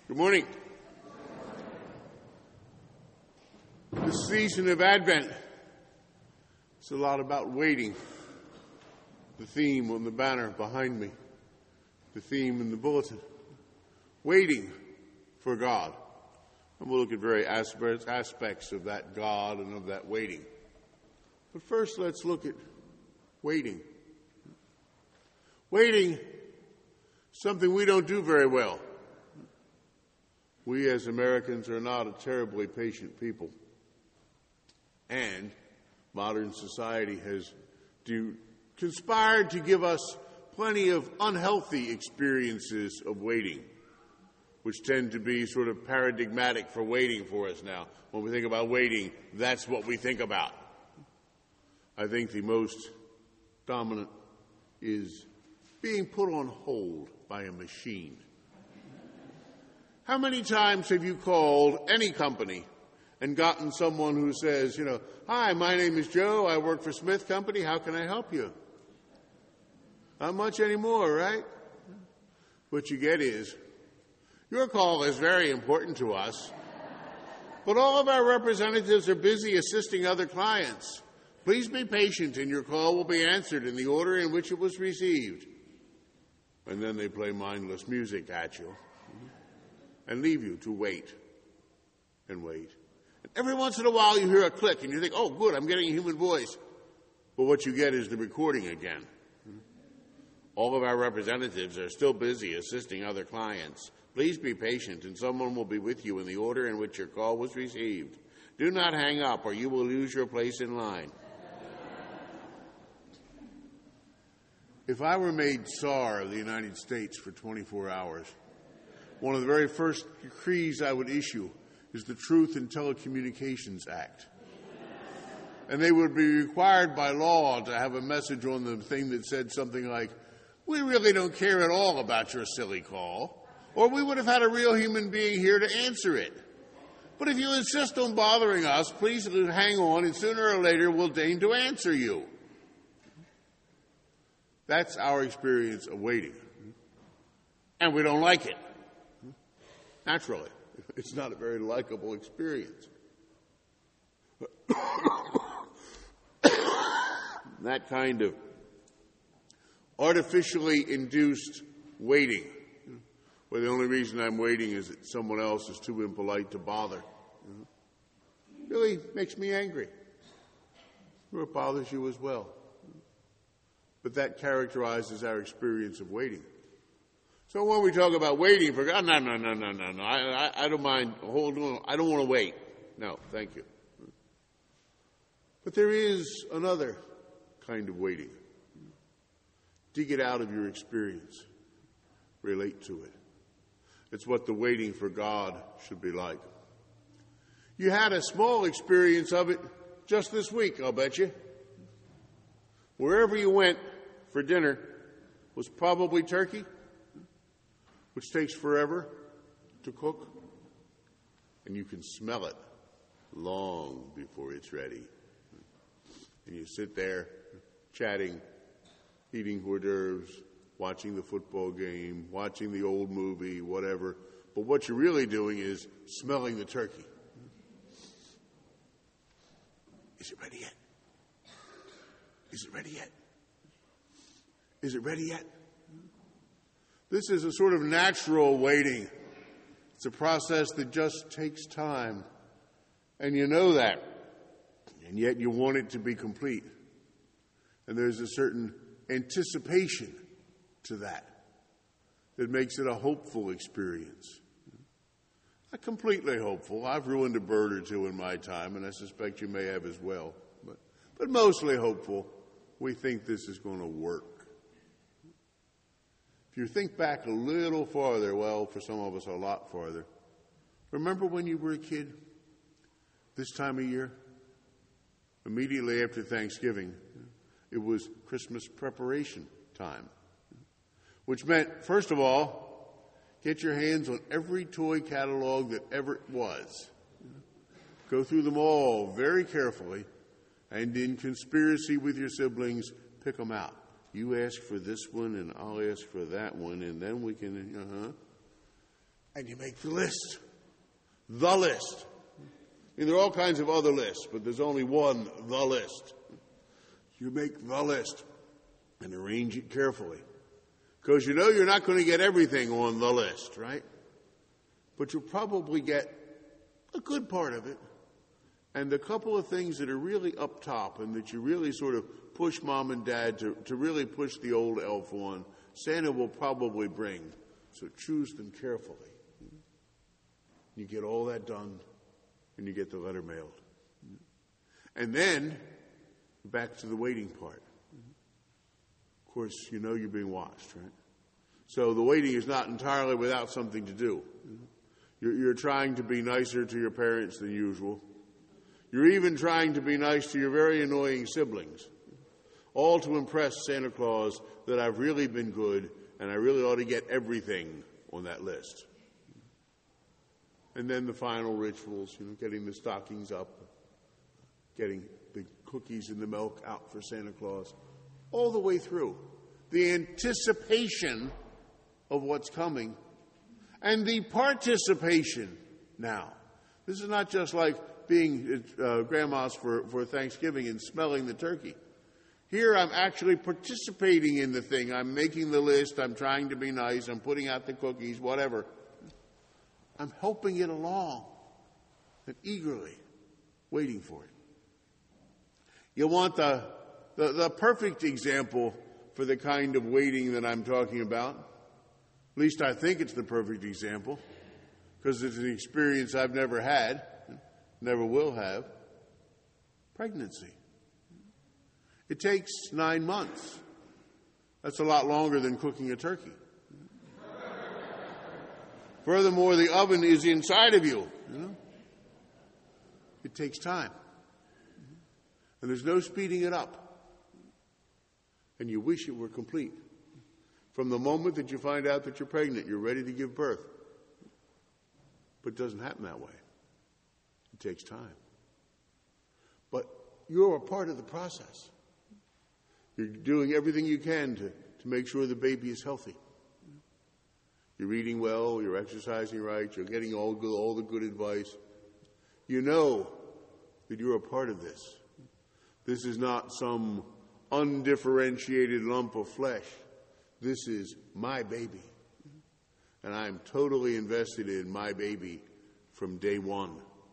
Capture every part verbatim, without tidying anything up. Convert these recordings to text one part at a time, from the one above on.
Good morning. The season of Advent is a lot about waiting. The theme on the banner behind me, the theme in the bulletin, waiting for God. And we'll look at various aspects of that God and of that waiting. But first, let's look at waiting. Waiting, something we don't do very well. We as Americans are not a terribly patient people. And modern society has do, conspired to give us plenty of unhealthy experiences of waiting, which tend to be sort of paradigmatic for waiting for us now. When we think about waiting, that's what we think about. I think the most dominant is being put on hold by a machine. How many times have you called any company and gotten someone who says, you know, hi, my name is Joe, I work for Smith Company, how can I help you? Not much anymore, right? What you get is, your call is very important to us, but all of our representatives are busy assisting other clients. Please be patient and your call will be answered in the order in which it was received. And then they play mindless music at you and leave you to wait and wait. And every once in a while you hear a click and you think, oh, good, I'm getting a human voice. But what you get is the recording again. All of our representatives are still busy assisting other clients. Please be patient and someone will be with you in the order in which your call was received. Do not hang up or you will lose your place in line. If I were made Tsar of the United States for twenty-four hours, one of the very first decrees I would issue is the Truth in Telecommunications Act. And they would be required by law to have a message on the thing that said something like, we really don't care at all about your silly call, or we would have had a real human being here to answer it. But if you insist on bothering us, please hang on, and sooner or later we'll deign to answer you. That's our experience of waiting. And we don't like it. Naturally, it's not a very likable experience. That kind of artificially induced waiting, where the only reason I'm waiting is that someone else is too impolite to bother, really makes me angry. Or it bothers you as well. But that characterizes our experience of waiting. So when we talk about waiting for God, no, no, no, no, no, no. I, I, I don't mind. Hold on. I don't want to wait. No, thank you. But there is another kind of waiting. Dig it out of your experience. Relate to it. It's what the waiting for God should be like. You had a small experience of it just this week, I'll bet you. Wherever you went for dinner was probably turkey, which takes forever to cook, and you can smell it long before it's ready. And you sit there chatting, eating hors d'oeuvres, watching the football game, watching the old movie, whatever. But what you're really doing is smelling the turkey. Is it ready yet? Is it ready yet? Is it ready yet? This is a sort of natural waiting. It's a process that just takes time. And you know that. And yet you want it to be complete. And there's a certain anticipation to that that makes it a hopeful experience. Not completely hopeful. I've ruined a bird or two in my time, and I suspect you may have as well. But, but mostly hopeful. We think this is going to work. If you think back a little farther, well, for some of us a lot farther, remember when you were a kid, this time of year? Immediately after Thanksgiving, it was Christmas preparation time, which meant, first of all, get your hands on every toy catalog that ever was. Go through them all very carefully, and in conspiracy with your siblings, pick them out. You ask for this one, and I'll ask for that one, and then we can, uh-huh. and you make the list. The list. I mean, there are all kinds of other lists, but there's only one, the list. You make the list and arrange it carefully. Because you know you're not going to get everything on the list, right? But you'll probably get a good part of it. And the couple of things that are really up top and that you really sort of push mom and dad to, to really push the old elf on, Santa will probably bring. So choose them carefully. You get all that done, and you get the letter mailed. And then, back to the waiting part. Of course, you know you're being watched, right? So the waiting is not entirely without something to do. You're, you're trying to be nicer to your parents than usual. You're even trying to be nice to your very annoying siblings, all to impress Santa Claus that I've really been good and I really ought to get everything on that list. And then the final rituals, you know, getting the stockings up, getting the cookies and the milk out for Santa Claus, all the way through. The anticipation of what's coming and the participation now. This is not just like being uh, grandma's for, for Thanksgiving and smelling the turkey. Here I'm actually participating in the thing. I'm making the list. I'm trying to be nice. I'm putting out the cookies, whatever. I'm helping it along and eagerly waiting for it. You want the, the, the perfect example for the kind of waiting that I'm talking about. At least I think it's the perfect example because it's an experience I've never had. Never will have. Pregnancy. It takes nine months. That's a lot longer than cooking a turkey. Furthermore, the oven is inside of you. You know? It takes time. And there's no speeding it up. And you wish it were complete. From the moment that you find out that you're pregnant, you're ready to give birth. But it doesn't happen that way. It takes time. But you're a part of the process. You're doing everything you can to, to make sure the baby is healthy. You're eating well, you're exercising right, you're getting all, good, all the good advice. You know that you're a part of this. This is not some undifferentiated lump of flesh. This is my baby. And I'm totally invested in my baby from day one.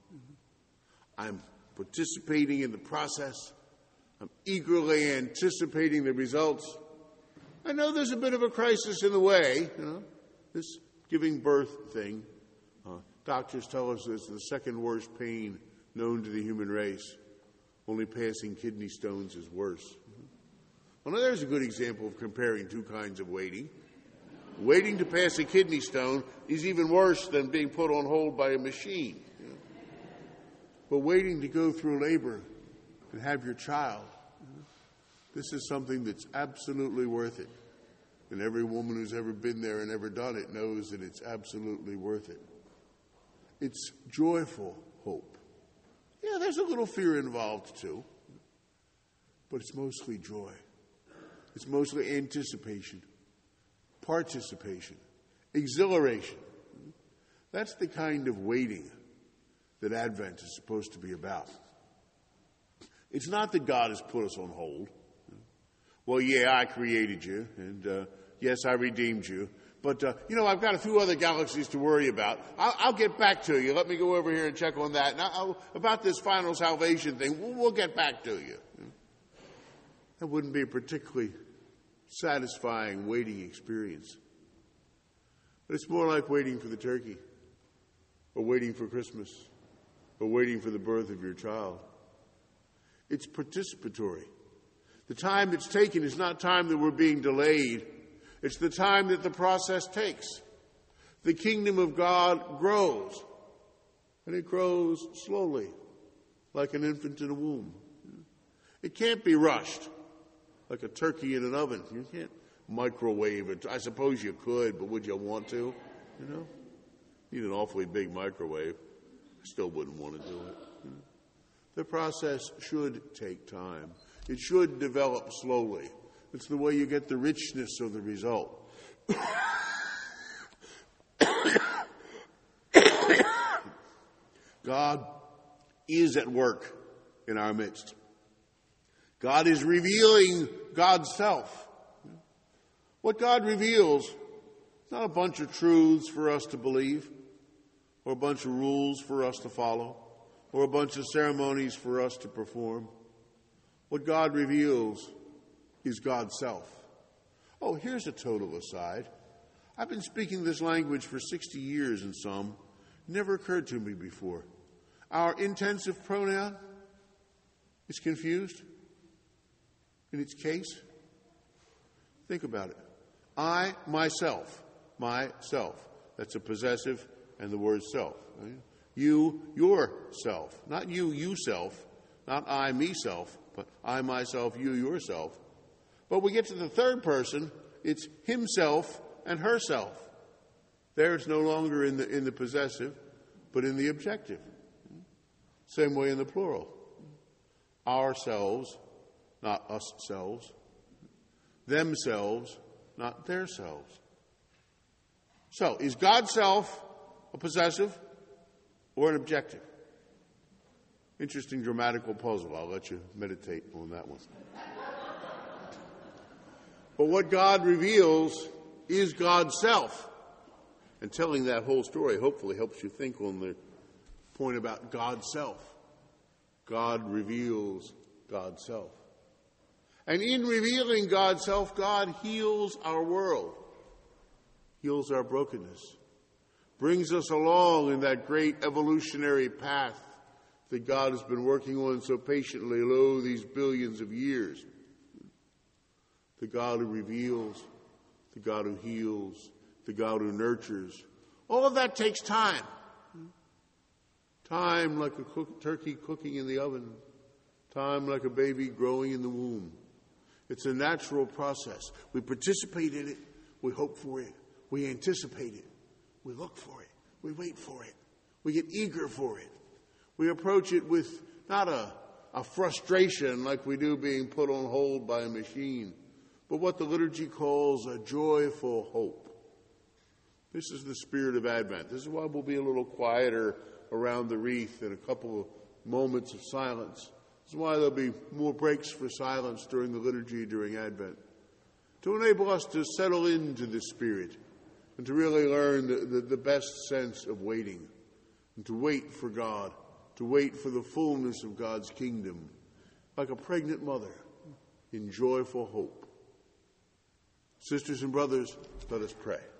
I'm participating in the process. I'm eagerly anticipating the results. I know there's a bit of a crisis in the way, you know, this giving birth thing. Uh, doctors tell us it's the second worst pain known to the human race. Only passing kidney stones is worse. Well, now there's a good example of comparing two kinds of waiting. Waiting to pass a kidney stone is even worse than being put on hold by a machine. You know? But waiting to go through labor and have your child, this is something that's absolutely worth it. And every woman who's ever been there and ever done it knows that it's absolutely worth it. It's joyful hope. Yeah, there's a little fear involved too. But it's mostly joy. It's mostly anticipation, participation, exhilaration. That's the kind of waiting that Advent is supposed to be about. It's not that God has put us on hold. Well, yeah, I created you, and uh, yes, I redeemed you. But, uh, you know, I've got a few other galaxies to worry about. I'll, I'll get back to you. Let me go over here and check on that. Now, I'll, about this final salvation thing, we'll, we'll get back to you. That wouldn't be a particularly satisfying waiting experience. But it's more like waiting for the turkey, or waiting for Christmas, or waiting for the birth of your child. It's participatory. The time that's taken is not time that we're being delayed. It's the time that the process takes. The kingdom of God grows, and it grows slowly, like an infant in a womb. It can't be rushed, like a turkey in an oven. You can't microwave it. I suppose you could, but would you want to? You know? You need an awfully big microwave. I still wouldn't want to do it. The process should take time. It should develop slowly. It's the way you get the richness of the result. God is at work in our midst. God is revealing God's self. What God reveals is not a bunch of truths for us to believe, or a bunch of rules for us to follow, or a bunch of ceremonies for us to perform. What God reveals is God's self. Oh, here's a total aside. I've been speaking this language for sixty years in some. Never occurred to me before. Our intensive pronoun is confused in its case. Think about it. I, myself, myself. That's a possessive and the word self. Right? You, yourself. Not you, you self. Not I, me self, but I, myself, you, yourself. But we get to the third person, it's himself and herself. There it's no longer in the, in the possessive, but in the objective. Same way in the plural. Ourselves, not us selves. Themselves, not their selves. So, is God's self a possessive or an objective? Interesting grammatical puzzle. I'll let you meditate on that one. But what God reveals is God's self. And telling that whole story hopefully helps you think on the point about God's self. God reveals God's self. And in revealing God's self, God heals our world, heals our brokenness, brings us along in that great evolutionary path that God has been working on so patiently, lo, these billions of years. The God who reveals, the God who heals, the God who nurtures. All of that takes time. Time like a cook, turkey cooking in the oven. Time like a baby growing in the womb. It's a natural process. We participate in it. We hope for it. We anticipate it. We look for it. We wait for it. We get eager for it. We approach it with not a, a frustration like we do being put on hold by a machine, but what the liturgy calls a joyful hope. This is the spirit of Advent. This is why we'll be a little quieter around the wreath and a couple of moments of silence. This is why there'll be more breaks for silence during the liturgy during Advent, to enable us to settle into the Spirit and to really learn the, the, the best sense of waiting, and to wait for God, to wait for the fullness of God's kingdom, like a pregnant mother in joyful hope. Sisters and brothers, let us pray.